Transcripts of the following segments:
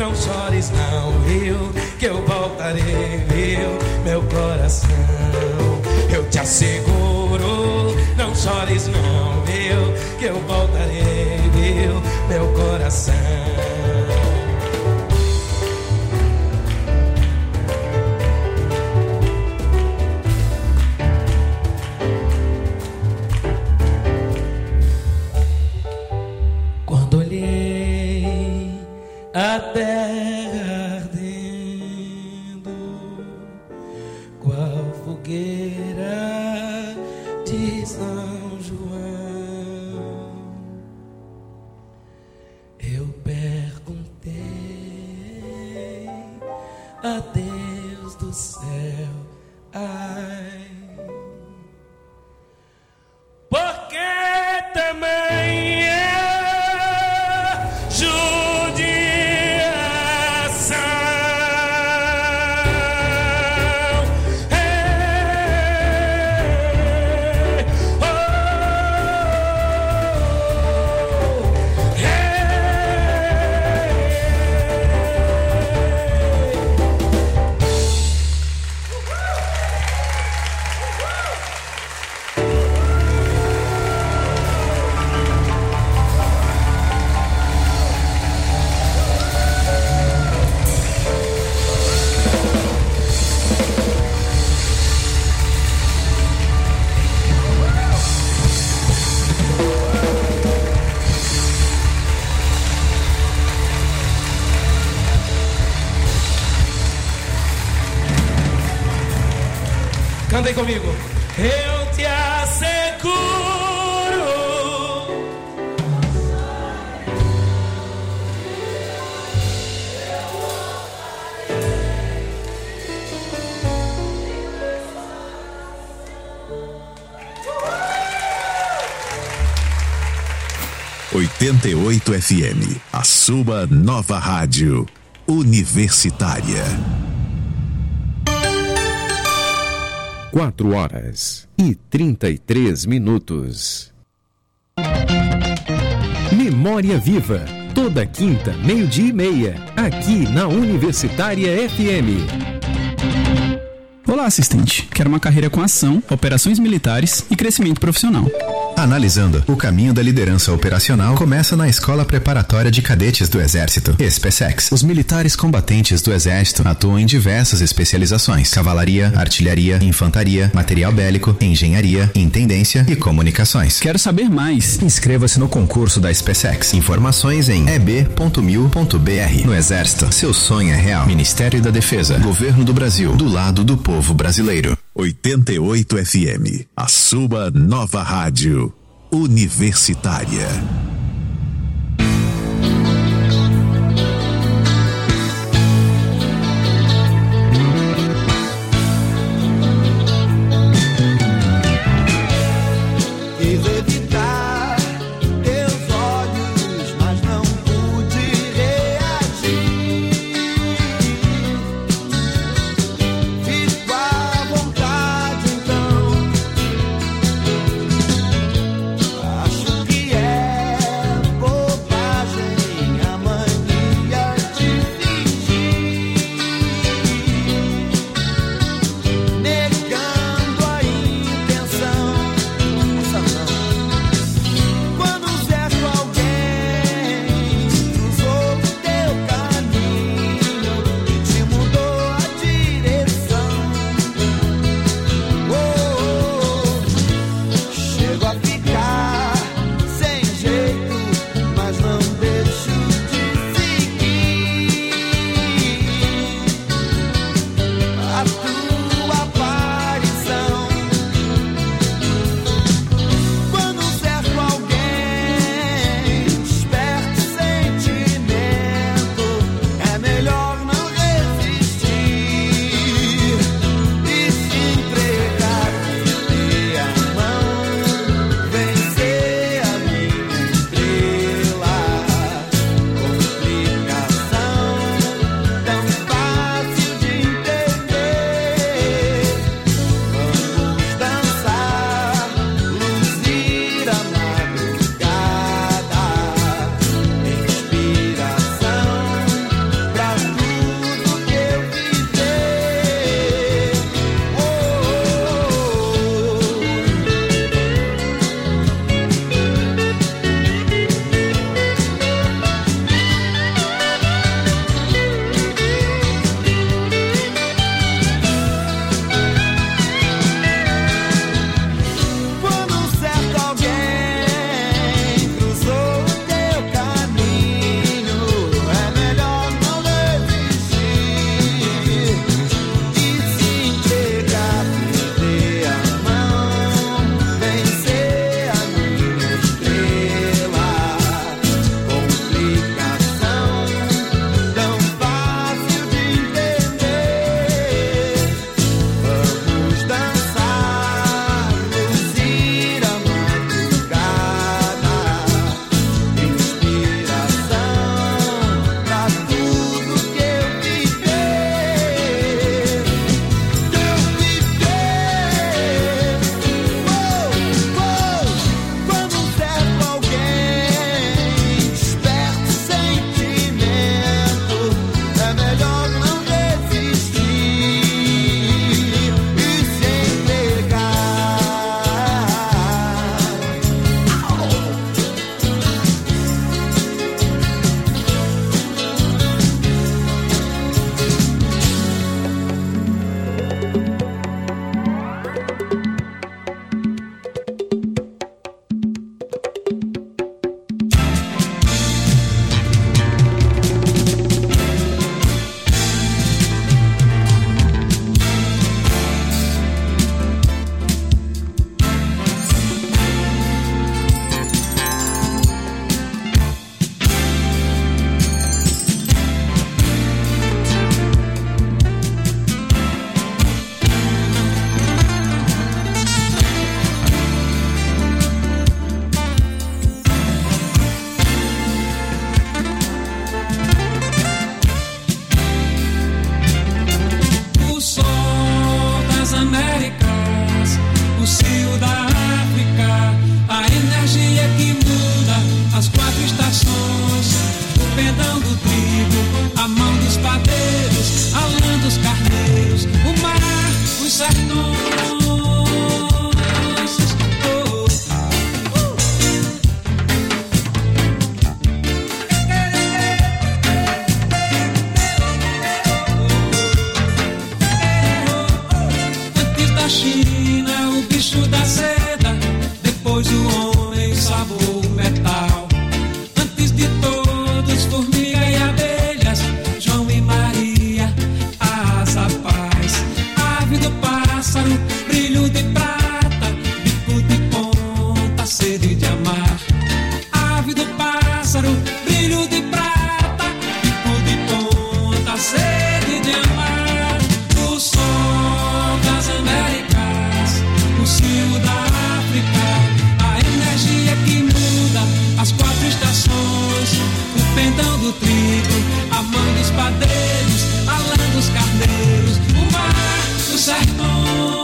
não chores não, viu? Que eu voltarei, viu? Meu coração, eu te asseguro. Não chores não, viu? Que eu voltarei, viu? Meu coração. Quando olhei a terra ardendo, qual fogueira de São João, eu perguntei a Deus do céu, ai, por que também cantem comigo. Eu te asseguro. ...88 FM, a sua nova rádio universitária. 4h33. Memória Viva, toda quinta, 12:30, aqui na Universitária FM. Olá, assistente. Quero uma carreira com ação, operações militares e crescimento profissional. Analisando, o caminho da liderança operacional começa na Escola Preparatória de Cadetes do Exército, SPSEX. Os militares combatentes do Exército atuam em diversas especializações: cavalaria, artilharia, infantaria, material bélico, engenharia, intendência e comunicações. Quero saber mais. Inscreva-se no concurso da SPSEX. Informações em eb.mil.br. No Exército, seu sonho é real. Ministério da Defesa, Governo do Brasil, do lado do povo brasileiro. 88 FM, a sua nova rádio universitária. Acho que é pendão do trigo, a mão dos padeiros, a lã dos carneiros, o mar, os sertões. Antes da China, o bicho da seda, depois o homem, o sabor, o metal. Antes de todos, formiga e abelhas, João e Maria, a asa, a paz. Ave do pássaro, brilho de prata, bico de ponta, sede de amar. Ave do pássaro, brilho de prata, bico de ponta, sede de amar. O sol das Américas, o cio da África, a energia que muda as 4 estações, o pendão do trigo, a mão dos padeiros, a lã dos carneiros, o mar, os sertões.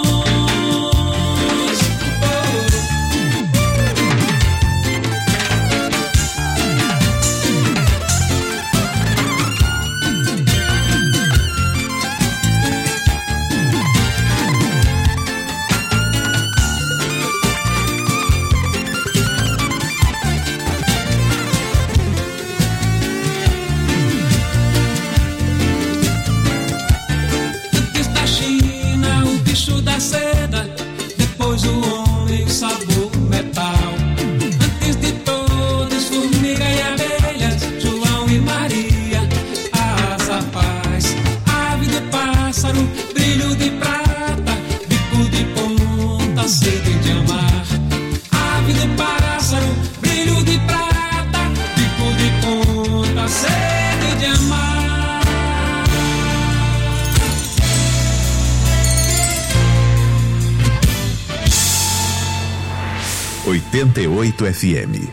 88 FM.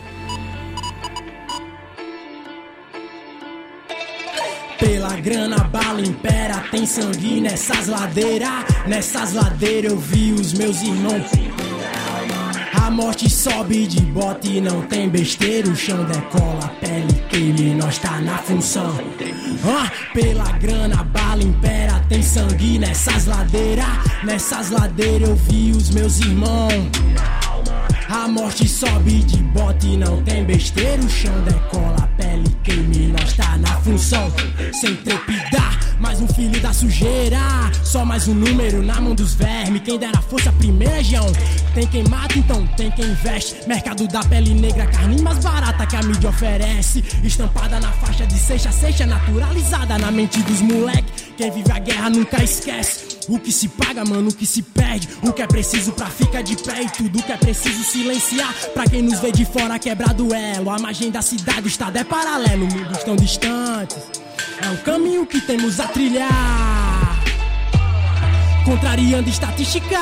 Pela grana a bala impera, tem sangue nessas ladeiras eu vi os meus irmãos. A morte sobe de bota e não tem besteira, o chão decola, a pele queima e nós tá na função. Pela grana a bala impera, tem sangue nessas ladeiras eu vi os meus irmãos. A morte sobe de bota e não tem besteira, o chão decola, a pele queima e nós tá na função. Sem trepidar, mais um filho da sujeira, só mais um número na mão dos vermes. Quem dera fosse a primeira região. Tem quem mata, então tem quem investe. Mercado da pele negra, carne mais barata que a mídia oferece. Estampada na faixa de seixa, naturalizada na mente dos moleque. Quem vive a guerra nunca esquece o que se paga, mano, o que se perde, o que é preciso pra ficar de pé e tudo que é preciso silenciar. Pra quem nos vê de fora quebrar duelo, a margem da cidade, o estado é paralelo, mundos tão distantes. É o caminho que temos a trilhar, contrariando estatísticas,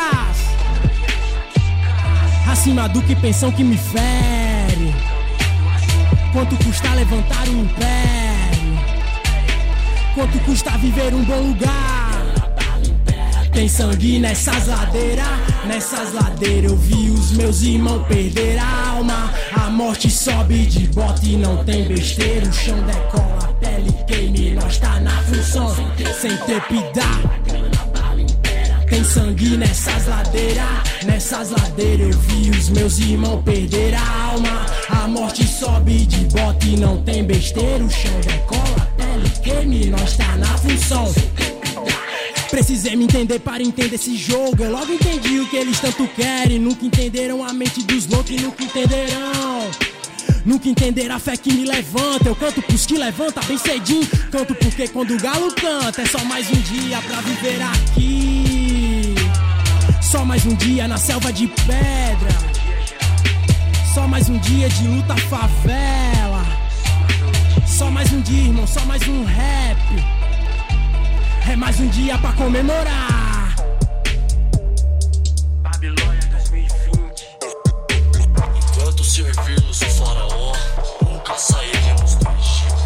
acima do que pensam que me fere. Quanto custa levantar um império? Quanto custa viver um bom lugar? Tem sangue nessas ladeiras eu vi os meus irmãos perder a alma. A morte sobe de bota e não tem besteira, o chão decola, a pele queima e nós tá na função. Sem trepidar, tem sangue nessas ladeiras eu vi os meus irmãos perder a alma. A morte sobe de bota e não tem besteira, o chão decola, a pele queima e nós tá na função. Precisei me entender para entender esse jogo. Eu logo entendi o que eles tanto querem. Nunca entenderam a mente dos loucos e nunca entenderão. Nunca entenderam a fé que me levanta. Eu canto pros que levanta bem cedinho. Canto porque quando o galo canta é só mais um dia pra viver aqui. Só mais um dia na selva de pedra. Só mais um dia de luta favela. Só mais um dia, irmão, só mais um rap. É mais um dia pra comemorar. Babilônia 2020. Enquanto servirmos o faraó, nunca sairemos do Egito.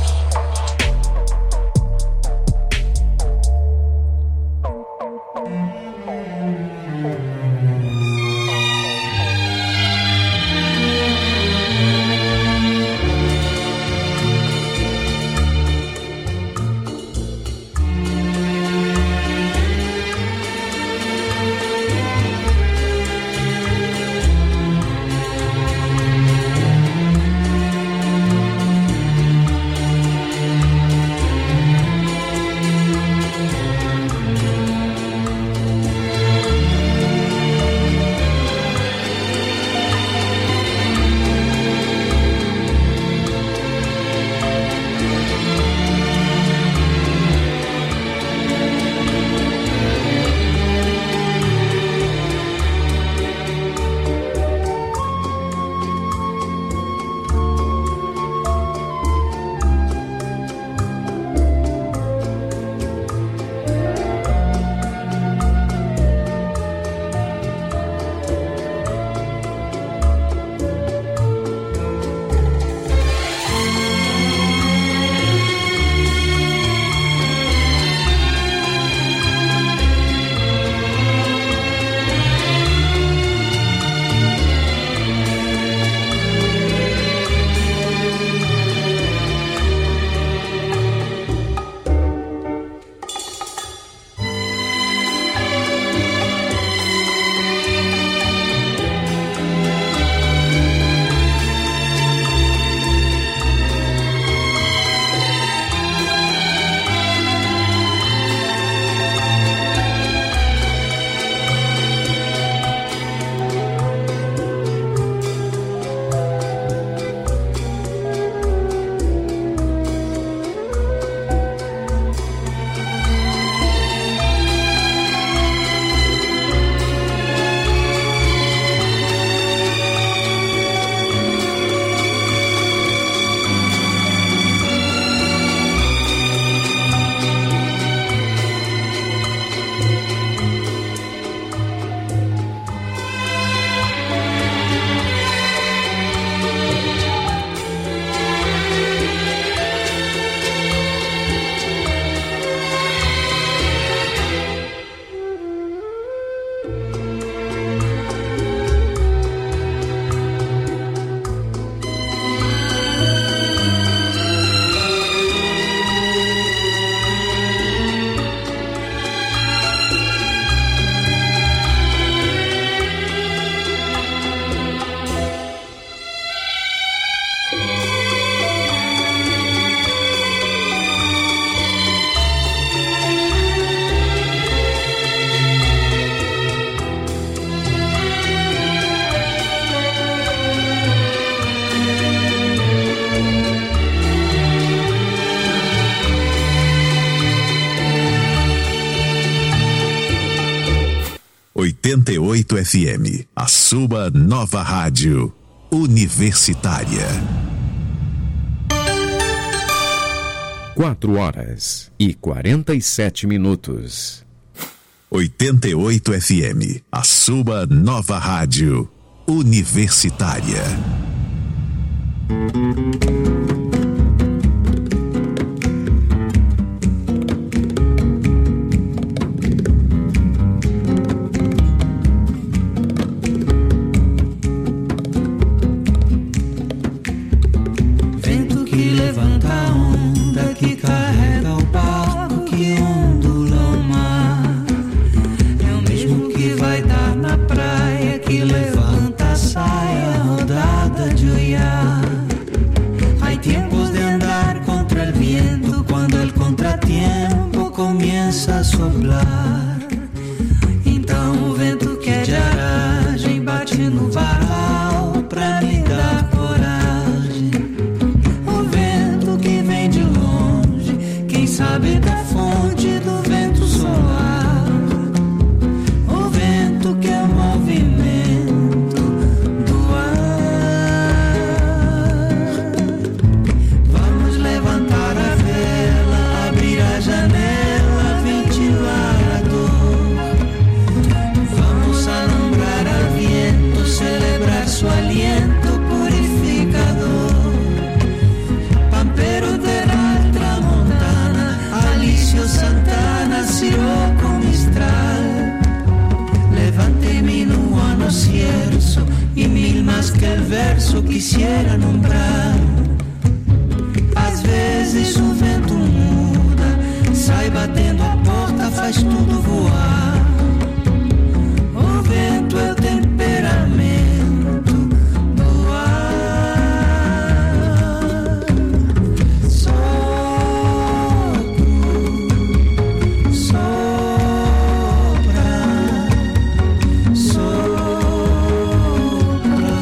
88 FM, a sua nova rádio universitária. 4h47. 88 FM, a sua nova rádio universitária. Vento que levanta a onda, que carrega o barco, que ondula o mar. É o mesmo que vai dar na praia, que levanta a saia rodada de olhar. Hay tiempos de andar contra el viento, cuando el contratiempo comienza a soplar. Então o vento que é de aragem bate no varal pra me dar coragem. O vento que vem de longe, quem sabe da fonte do vento solar. O vento que é o movimento do ar. Vamos levantar a vela, abrir a janela, ventilar a dor. Vamos alumbrar al viento, celebrar su aliento purificador. Pampero de la tramontana, Alicio Santana, Siroco Mistral. Levante-me no ano cierzo e mil más que el verso quisiera nombrar. Às vezes o vento muda, sai batendo a porta, faz tudo voar. O vento é o temperamento do ar. Sopro, sopra, soprará.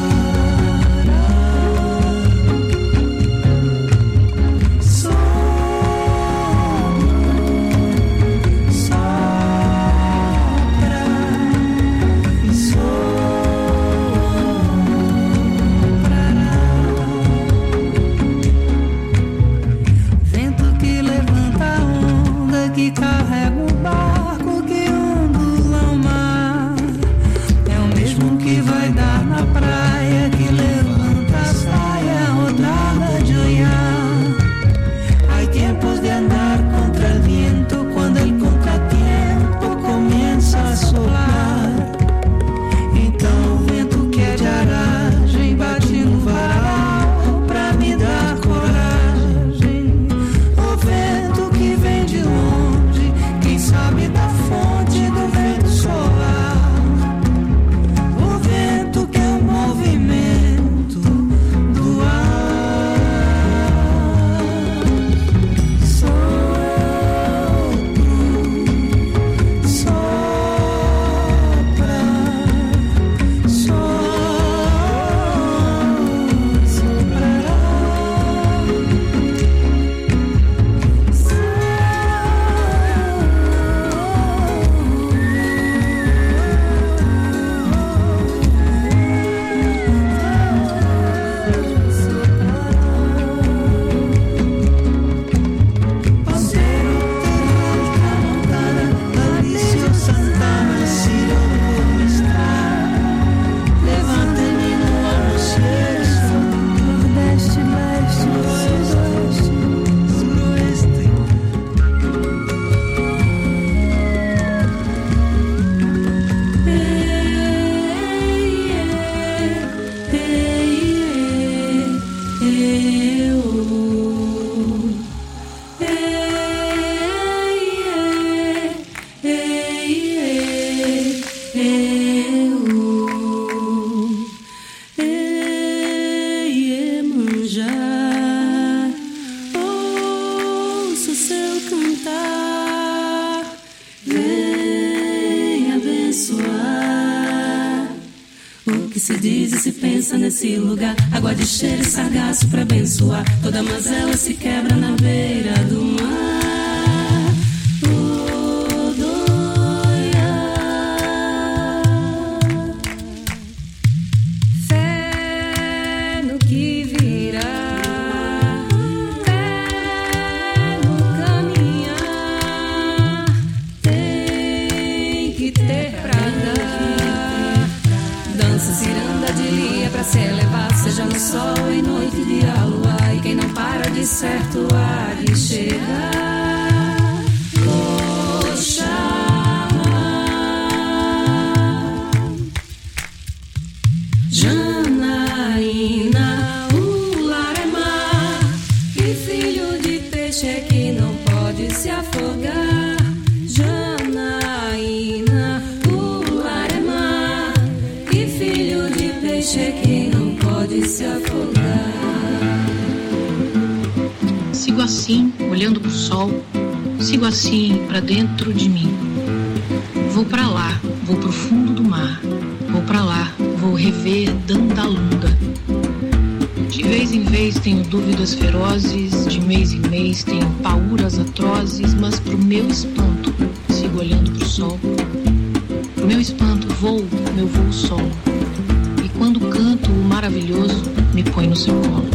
Vento que levanta a onda, que carrega o barco, que ondula o mar. É o mesmo que vai dar na praia, que levanta a saia rodada de olhar. Hay tiempos de andar contra el viento, cuando el contratiempo comienza a soplar. Então o vento que é de aragem bate no varal pra me dar coragem. O vento que vem de longe, quem sabe da fonte do vento solar. O vento que é o movimento do ar. Sopro, sopra, soprará. Pampero de la tramontana, Alicio Santana, Siroco Mistral. Levante-me no ano cierzo, nordeste, leste, oeste, suroeste. Ouço seu cantar, vem abençoar. O que se diz e se pensa nesse lugar, água de cheiro e sargaço pra abençoar. Toda mazela se quebra na beira do mar. há de chegar. Oxalá. Janaína, o lar é mar, e filho de peixe é que não pode se afogar. Janaína, o lar é mar, e filho de peixe é que não pode se afogar. Sigo assim, olhando pro sol, sigo assim pra dentro de mim. Vou pra lá, vou pro fundo do mar, vou pra lá, vou rever Dandalunga. De vez em vez tenho dúvidas ferozes, de mês em mês tenho pauras atrozes, mas pro meu espanto sigo olhando pro sol. Pro meu espanto voo, meu voo solo, e quando canto o maravilhoso me põe no seu colo.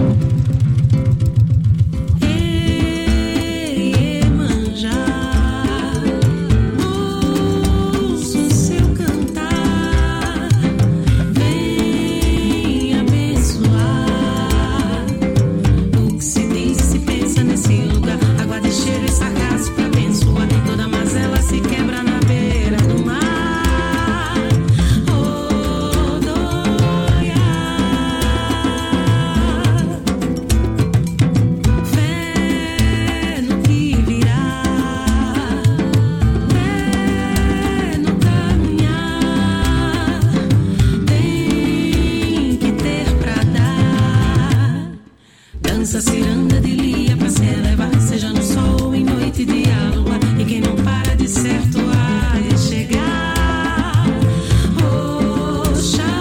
Dança ciranda de lia pra se elevar, seja no sol ou em noite de lua, e quem não para de certo há de chegar. Oxalá.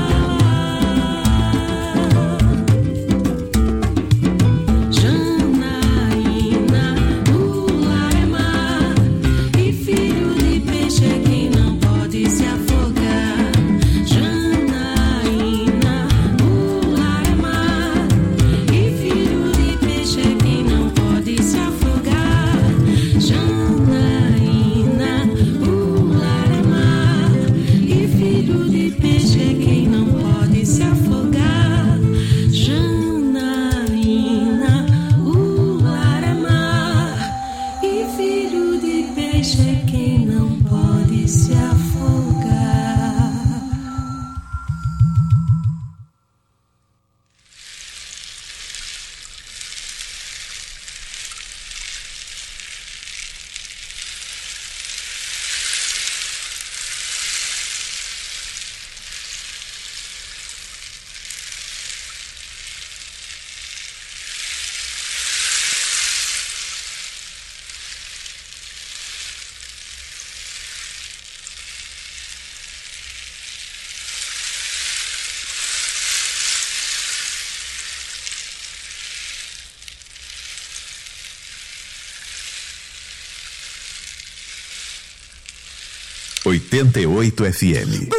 Janaína, o lar é mar, e filho de peixe é quem não pode se afogar. Janaína, o lar é mar, e filho de peixe é quem não pode se afogar. Janaína, o lar é mar, e filho de peixe é quem não pode se afogar. Janaína, o lar é mar, e filho de peixe é quem não pode se afogar. ...88 FM.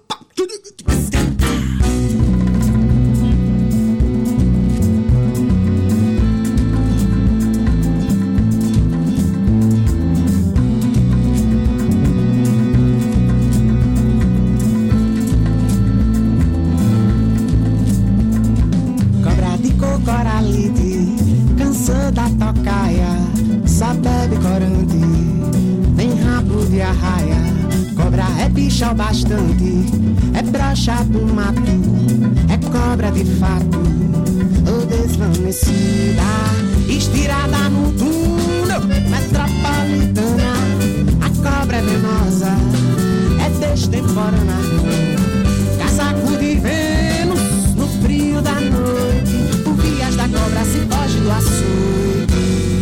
Cobra de cocoralite, cansou da tocaia, só bebe corante, vem rabo de arraia. Cobra é bicho ao bastante, é broxa do mato, é cobra de fato, ou desvanecida, estirada no túnel metropolitana. A cobra é venenosa, é destemporânea, casaco de Vênus no frio da noite, por vias da cobra se foge do açoite.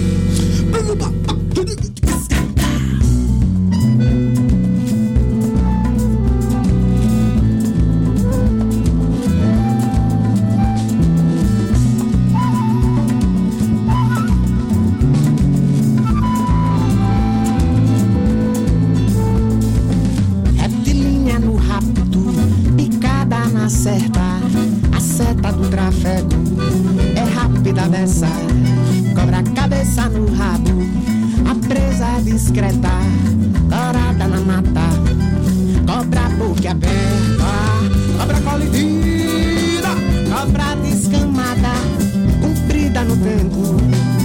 A seta do trafego é rápida dessa, cobra a cabeça no rabo, a presa é discreta, dourada na mata, cobra boca aberta, cobra colidida, cobra descamada, comprida no tempo,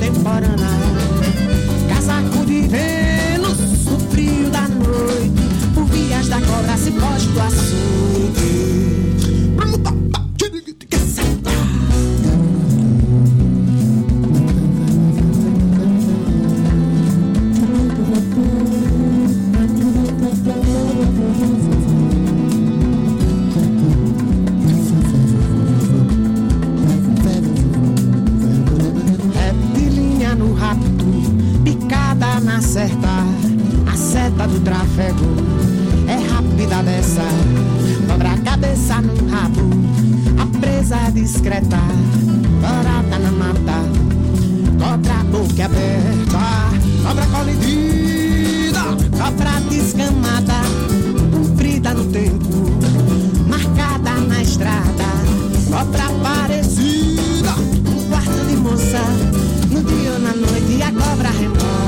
contemporânea. Casaco de Vênus, o frio da noite, por vias da cobra se foge do açude. A seta do trafego é rápida dessa, dobra a cabeça no rabo, a presa é discreta, parada na mata, cobra a boca aberta, cobra colidida, cobra descamada, comprida no tempo, marcada na estrada, cobra parecida, um quarto de moça, no dia ou na noite a cobra remoça.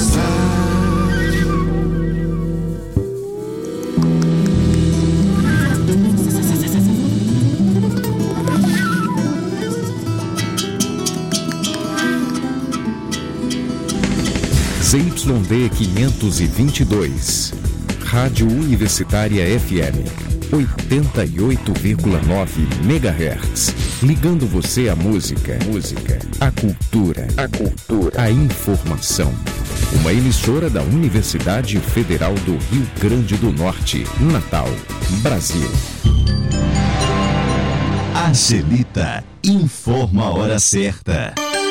522, Rádio Universitária FM, 88,9 MHz. Ligando você à música, à cultura, à informação. Uma emissora da Universidade Federal do Rio Grande do Norte, Natal, Brasil. Angelita informa a hora certa.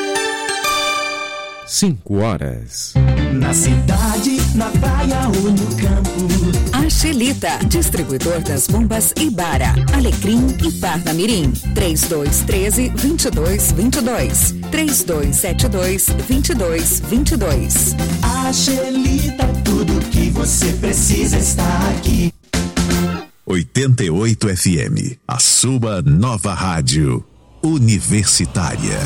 5 horas. Na cidade, na praia ou no campo. Angelita, distribuidor das bombas Ibara, Alecrim e Parnamirim. 3213-2222. 3272-2222. Angelita, tudo que você precisa está aqui. 88 FM, a sua nova rádio universitária.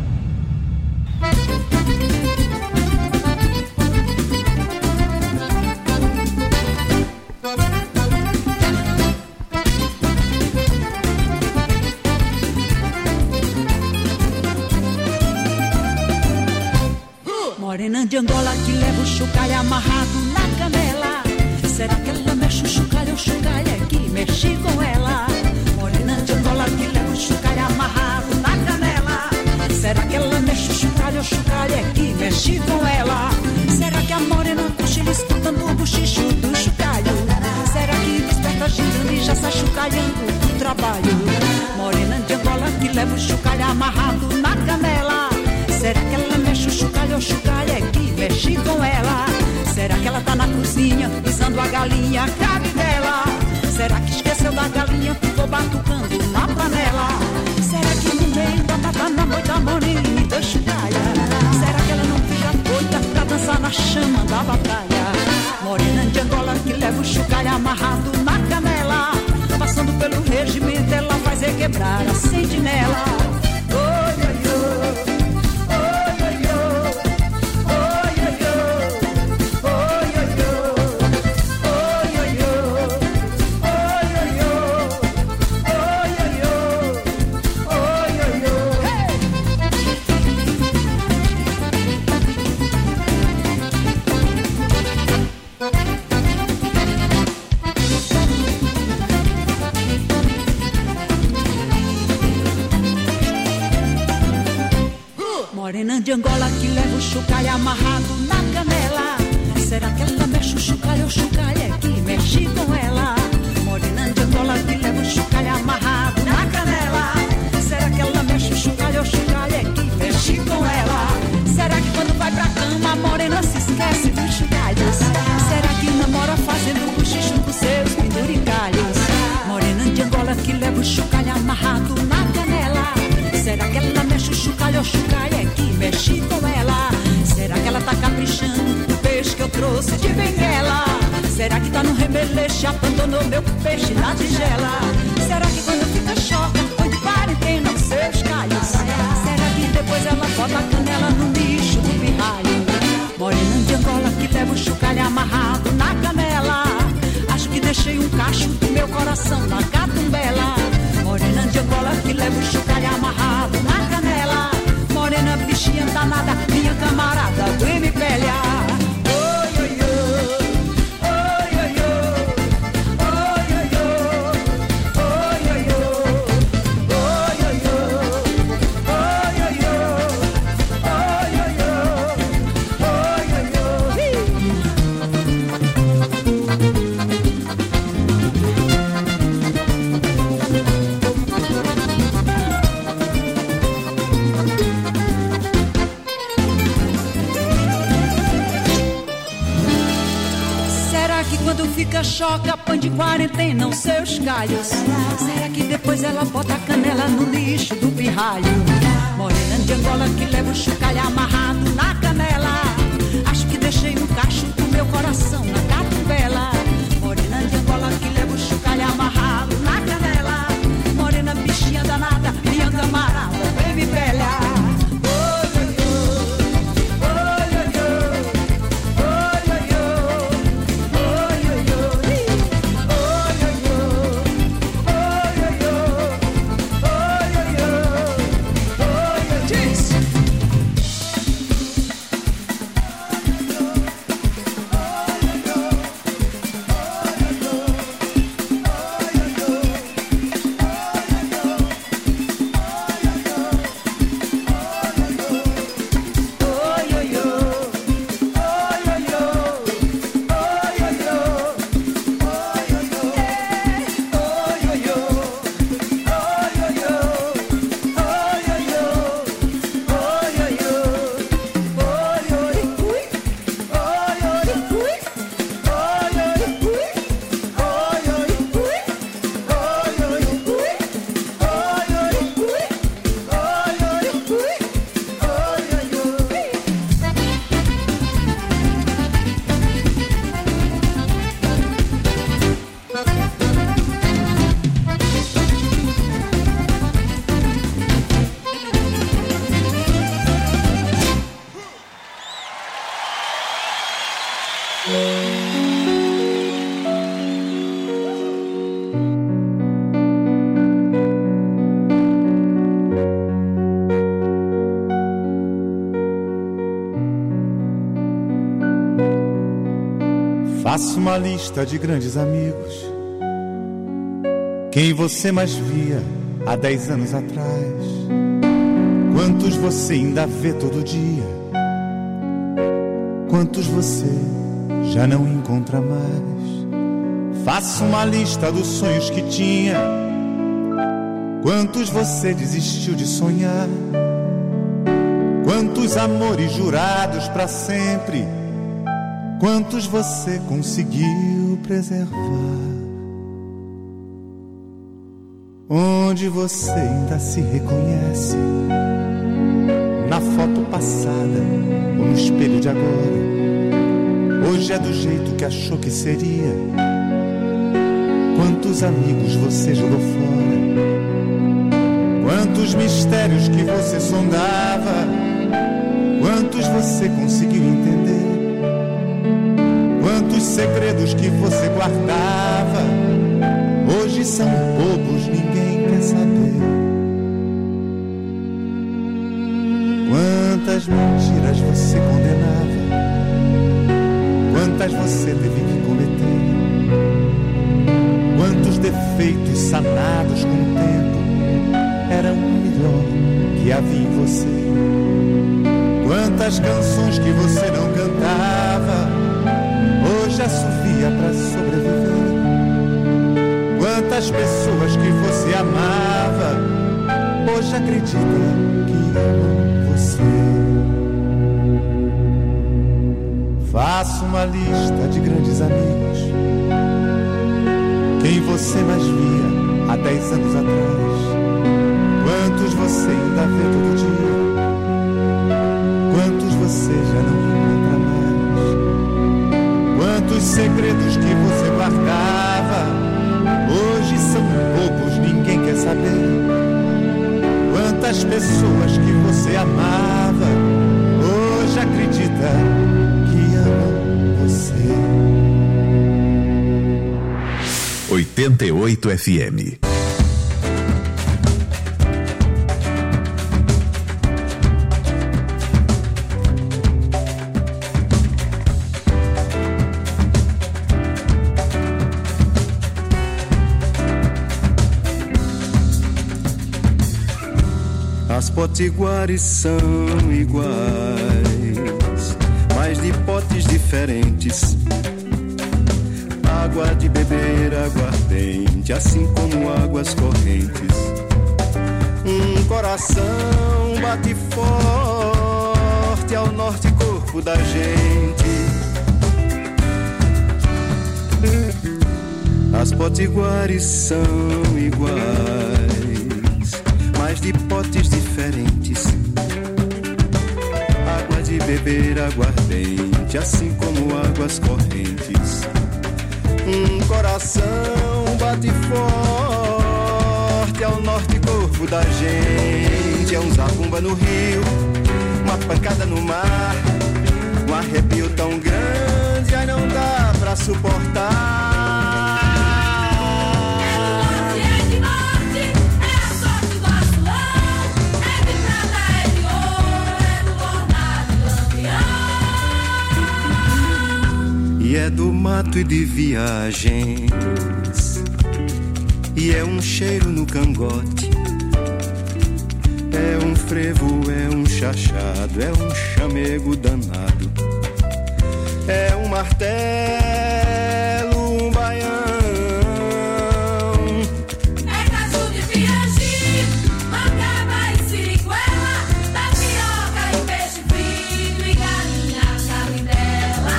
Morena de Angola que leva o chucalho amarrado na canela. Será que ela mexe o chucalho ou o chucalho é que mexe com ela? Morena de Angola que leva o chucalho amarrado na canela. Será que ela mexe o chucalho ou o chucalho é que mexe com ela? Será que a morena cochila escutando o bochicho do chucalho? Será que desperta girando e já sai chucalhando do trabalho? Morena de Angola que leva o chucalho amarrado na canela. Será que ela mexe o chucalho ou o chucalho é que mexe com ela? Será que ela tá na cozinha pisando a galinha cabe dela? Será que esqueceu da galinha, ficou batucando na panela? Será que no meio da batata moita morena imita chucalha? Será que ela não fica doida pra dançar na chama da batalha? Morena de Angola que leva o chucalho amarrado na canela. Passando pelo regimento ela faz requebrar a sentinela. Oi, oi, oi. Morena de Angola que leva o chucalho amarrado na canela. Será que ela mexe o chucalho ou o chucalho é que mexe com ela? Morena de Angola que leva o chucalho amarrado na canela. Será que ela mexe o chucalho ou o chucalho é que mexe com ela? Será que quando vai pra cama a morena se esquece dos chucalhos? Será que namora fazendo cochicho com seus penduricalhos? Morena de Angola que leva o chucalho amarrado na canela. Será que ela mexe o chucalho ou o chucalho é que mexe com ela? Será que ela tá caprichando no peixe que eu trouxe de Benguela? Será que tá no remeleixo, abandonou meu peixe na tigela? Será que quando fica choca, põe de quarentena os seus calhos? Será que depois ela bota a canela no lixo do pirralho? Morena de Angola que leva o chucalho amarrado na canela. Acho que deixei um cacho do meu coração na catumbela. Morena de Angola que leva o chucalho amarrado na canela. Morena bichinha danada, fica choca, põe de quarentena os seus calhos. Será que depois ela bota a canela no lixo do pirralho? Morena de Angola que leva o chocalho amarrado na canela. Acho que deixei um cacho do meu coração na catuvela. Morena de Angola que leva o chocalho amarrado na canela. Morena bichinha danada, minha amarada, baby velha. Faça uma lista de grandes amigos, quem você mais via há 10 anos atrás. Quantos você ainda vê todo dia, quantos você já não encontra mais. Faça uma lista dos sonhos que tinha, quantos você desistiu de sonhar. Quantos amores jurados pra sempre, quantos você conseguiu preservar? Onde você ainda se reconhece, na foto passada ou no espelho de agora? Hoje é do jeito que achou que seria. Quantos amigos você jogou fora? Quantos mistérios que você sondava, quantos você conseguiu entender? Quantos segredos que você guardava, hoje são bobos, ninguém quer saber. Quantas mentiras você condenava, quantas você teve que cometer. Quantos defeitos sanados com o tempo eram o melhor que havia em você. Quantas canções que você não cantava, hoje assovia pra sobreviver. Quantas pessoas que você amava, hoje acredita que amam você. Faça uma lista de grandes amigos, quem você mais via há 10 anos atrás. Quantos você ainda vê todo dia, quantos você já não encontra mais. Quantos segredos que você guardava, hoje são bobos, ninguém quer saber. Quantas pessoas que você amava, hoje acredita que amam você. 88 FM. As potiguares são iguais, mas de potes diferentes. Água de beber, aguardente, assim como águas correntes. Um coração bate forte ao norte, corpo da gente. As potiguares são iguais, mas de potes diferentes. Água de beber aguardente, assim como águas correntes. Um coração bate forte ao norte, corpo da gente. É um zabumba no rio, uma pancada no mar, um arrepio tão grande, aí não dá pra suportar. E é do mato e de viagens, e é um cheiro no cangote, é um frevo, é um chachado, é um chamego danado, é um martelo, um baião. É caso de piangi, mangaba e siriguela, tapioca e peixe frito e galinha cabidela.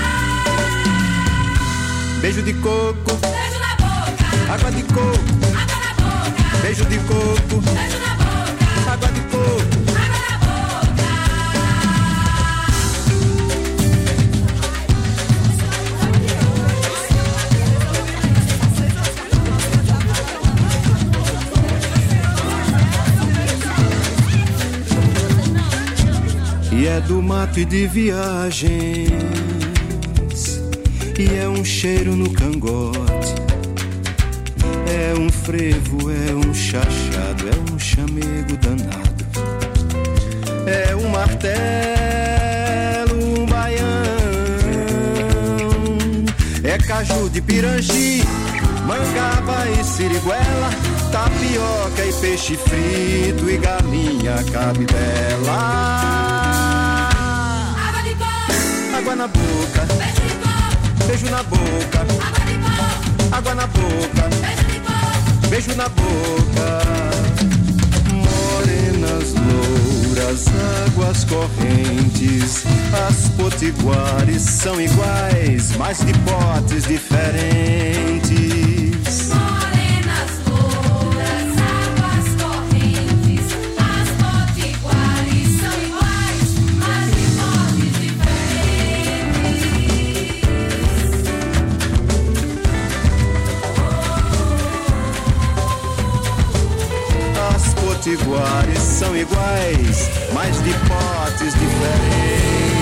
Beijo de coco, beijo na boca. Água de coco, água na boca. Beijo de coco, beijo na boca. Água de coco, água na boca. E é do mato e de viagens, e é um cheiro no cangote, é um frevo, é um chachado, é um chamego danado, é um martelo, um baião, é caju de pirangi, mangaba e siriguela, tapioca e peixe frito e galinha cabidela. Água na boca, beijo na boca, água na boca, beijo na boca. Morenas louras, águas correntes, as potiguares são iguais, mas de potes diferentes. Morenas louras, águas correntes, as potiguares são iguais, mas de potes As potiguares são iguais, mas de potes diferentes.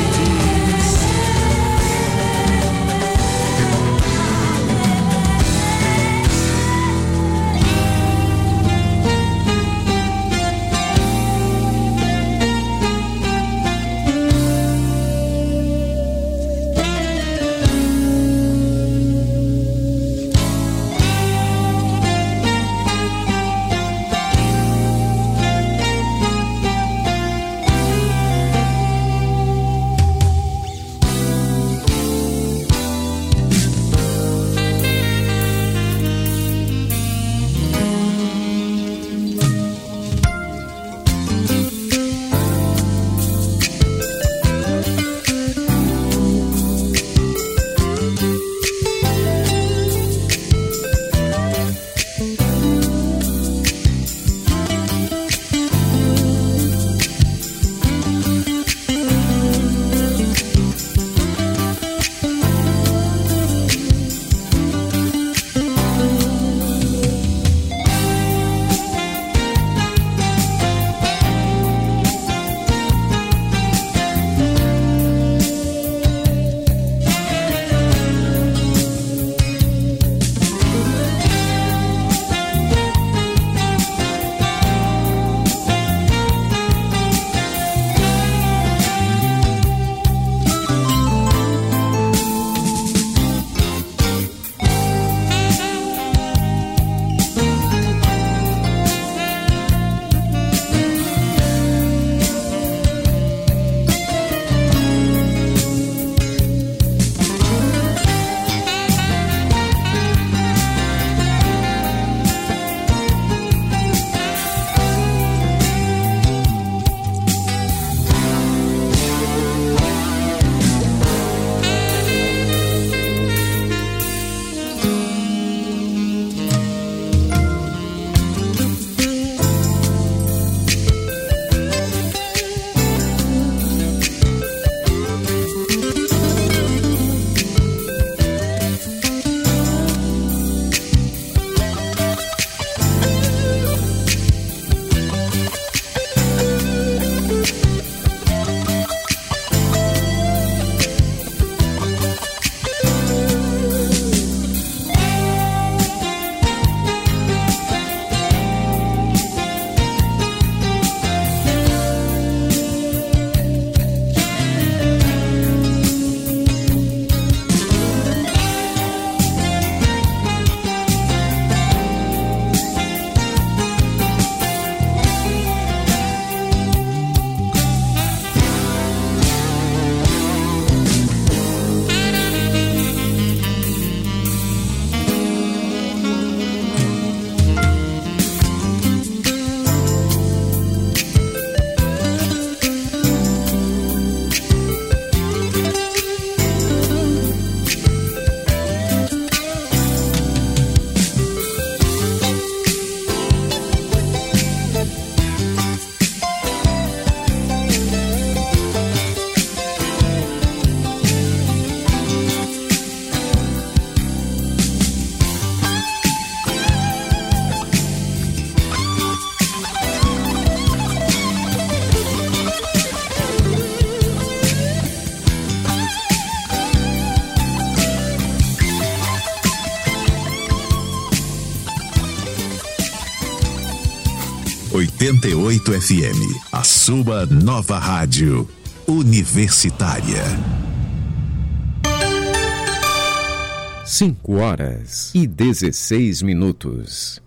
88 FM, a sua nova rádio universitária. 5h16.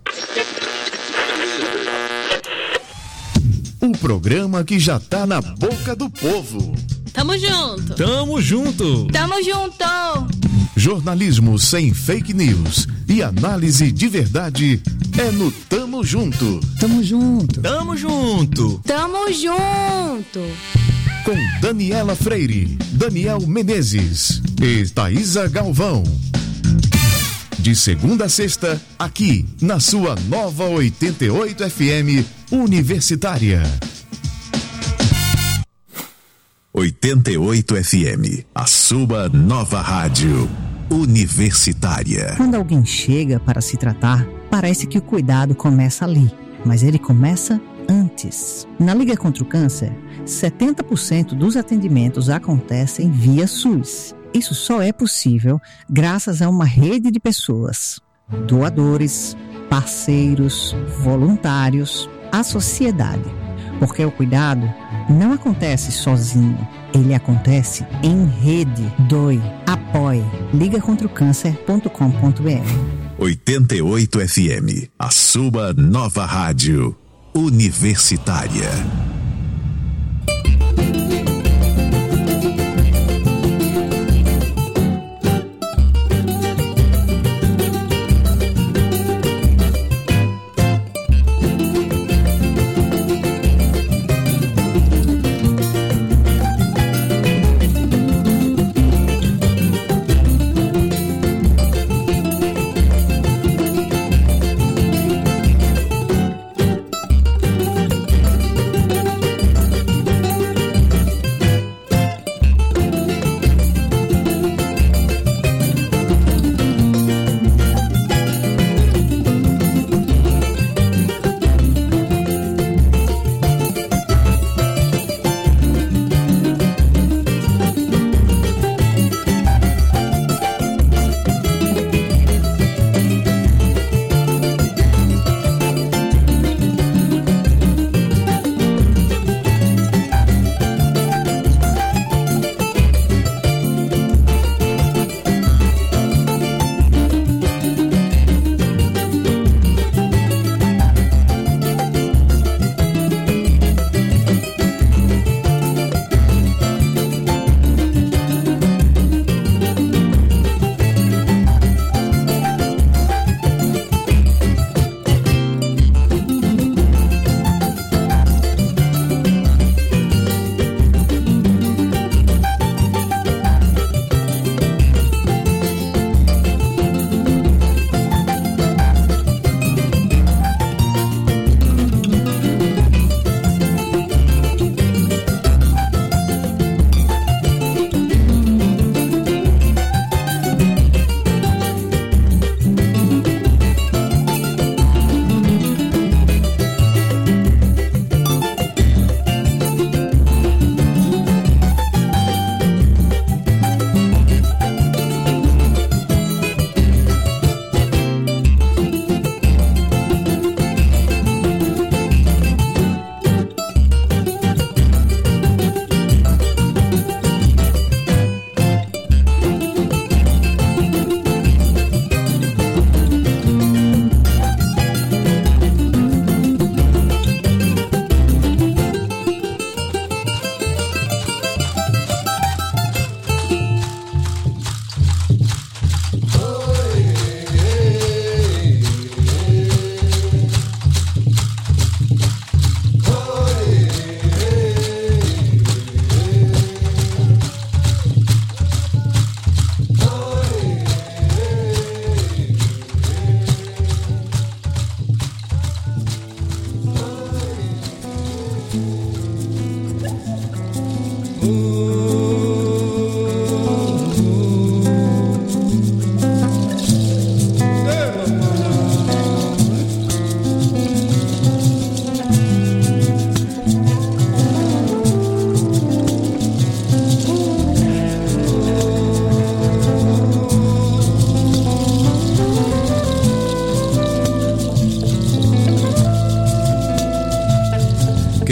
Um programa que já tá na boca do povo. Tamo junto. Tamo junto. Tamo junto. Jornalismo sem fake news e análise de verdade é no Tamo Junto. Tamo junto. Tamo junto. Tamo junto. Com Daniela Freire, Daniel Menezes e Thaísa Galvão. De segunda a sexta, aqui na sua nova 88 FM Universitária. 88 FM, a sua nova rádio universitária. Quando alguém chega para se tratar, parece que o cuidado começa ali, mas ele começa antes. Na Liga contra o Câncer, 70% dos atendimentos acontecem via SUS. Isso só é possível graças a uma rede de pessoas, doadores, parceiros, voluntários, a sociedade. Porque o cuidado não acontece sozinho, ele acontece em rede. Doe, apoie, ligacontraocâncer.com.br. 88 FM, a sua nova rádio universitária.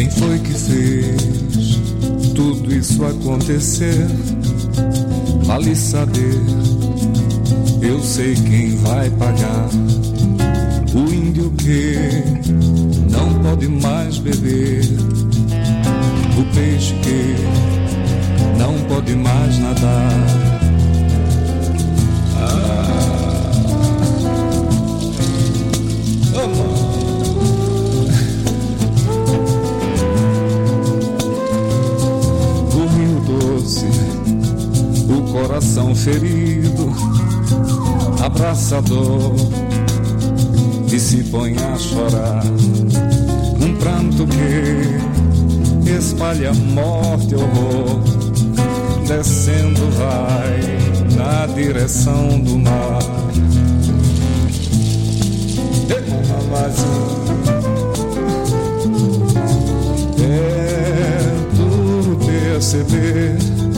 Quem foi que fez tudo isso acontecer? Vale saber, eu sei quem vai pagar. O índio que não pode mais beber, o peixe que não pode mais nadar. O rio doce, o coração ferido, abraçador, e se põe a chorar. Um pranto que espalha morte e horror, descendo vai na direção do mar. É duro perceber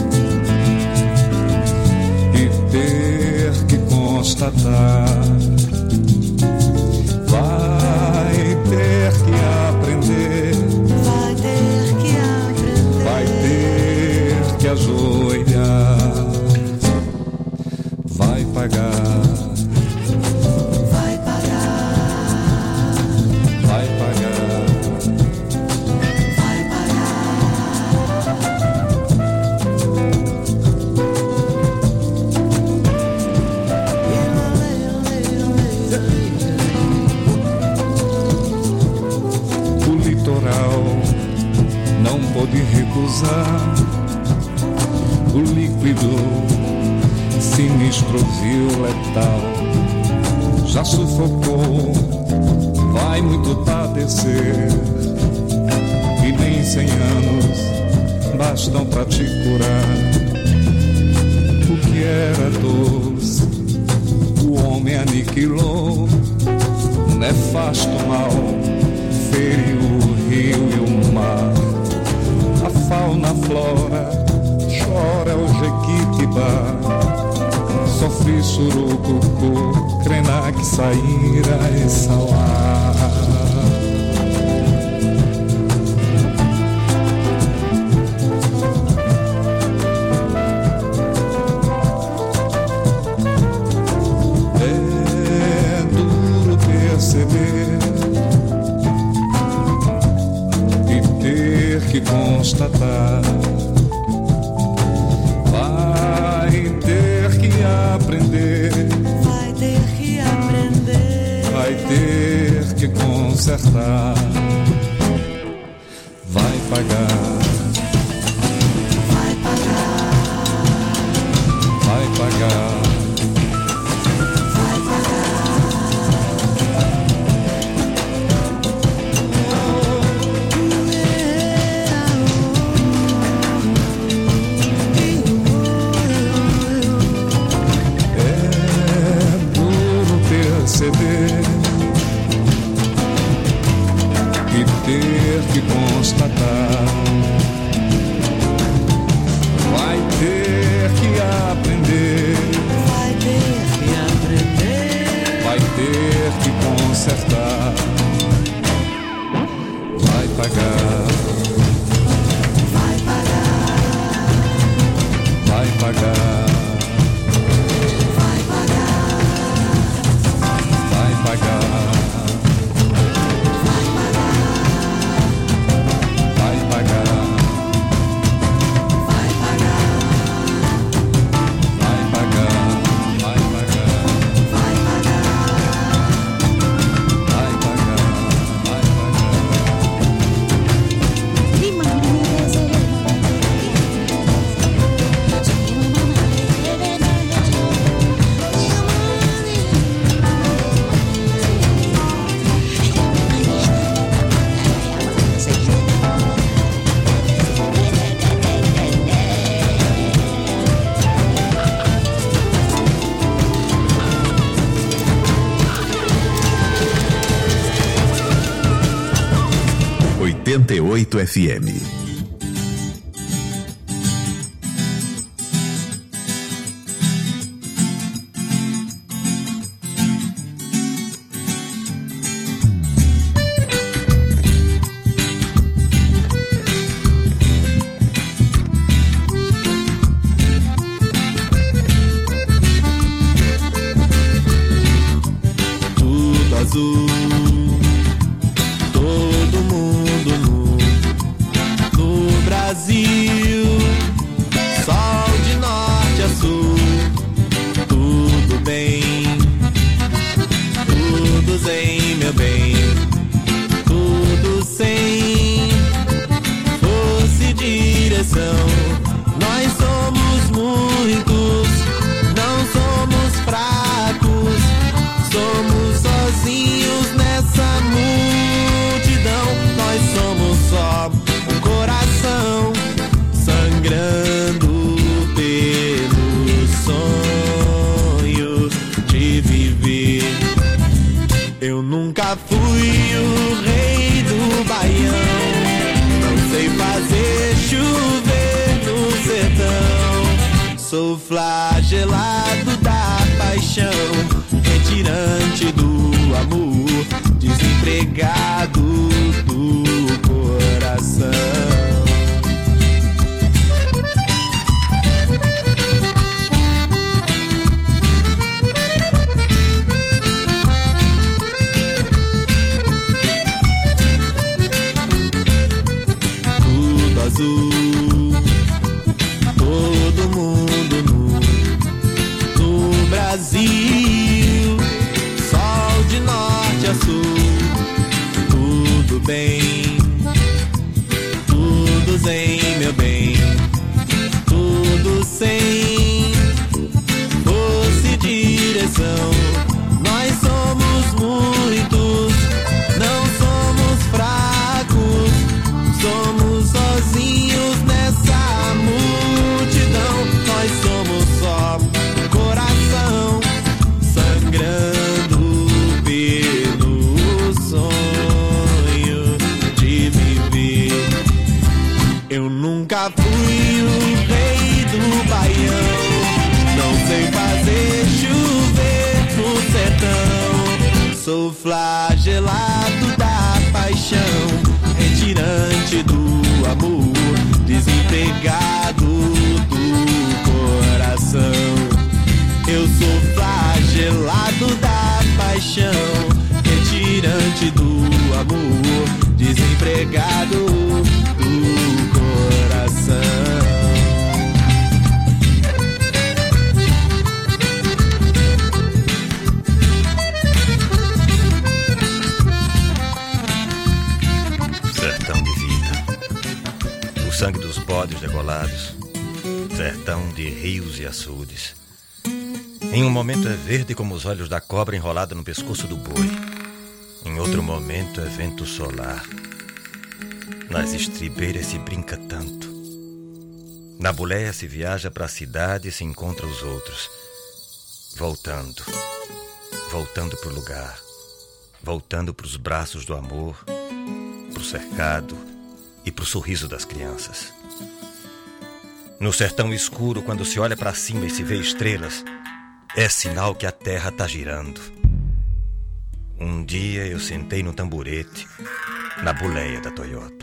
e ter que constatar. Vai ter que aprender, vai ter que aprender, vai ter que ajoelhar, vai pagar, vai pagar, vai pagar, vai pagar. O litoral não pôde recusar o líquido sinistro, violeta, já sufocou, vai muito padecer, e nem 100 anos bastam pra te curar. O que era doce, o homem aniquilou, nefasto mal, feriu o rio e o mar. A fauna, a flora, chora o jequitibá, sofre surucucu, krenak, saíra e salá. É duro perceber e ter que constatar. Vai ter que aprender, Vai ter que aprender, vai ter que consertar, vai pagar, vai pagar, vai pagar, vai é duro perceber e ter que constatar. Vai ter que aprender, vai ter que aprender, vai ter que consertar, vai pagar, vai pagar, vai pagar, vai pagar, vai pagar, vai pagar, vai pagar, vai pagar, vai pagar, vai pagar, vai pagar, vai pagar. Lima. oito FM. nunca fui o rei do baião. Não sei fazer chover no sertão. Sou flagelado da paixão, retirante do amor, desempregado do coração. Azul, todo mundo no Brasil, sol de norte a sul, tudo bem, tudo zen, meu bem, tudo sem força e direção. Nós somos muitos, não somos fracos, somos sozinhos nessa multidão. Nós somos só um coração sangrando pelo sonho de viver. Eu nunca fui o rei do baião, não sei fazer chover no sertão. Sou flagelado da paixão, retirante do amor, desempregado do coração. Eu sou flagelado da paixão, retirante do amor, desempregado do coração. Sangue dos bodes degolados, sertão de rios e açudes. Em um momento é verde como os olhos da cobra enrolada no pescoço do boi. Em outro momento é vento solar. Nas estribeiras se brinca tanto. Na boleia se viaja para a cidade e se encontra os outros. Voltando pro lugar. Voltando pros braços do amor, pro cercado e pro sorriso das crianças. No sertão escuro, quando se olha para cima e se vê estrelas, é sinal que a terra tá girando. Um dia eu sentei no tamborete, na boleia da Toyota.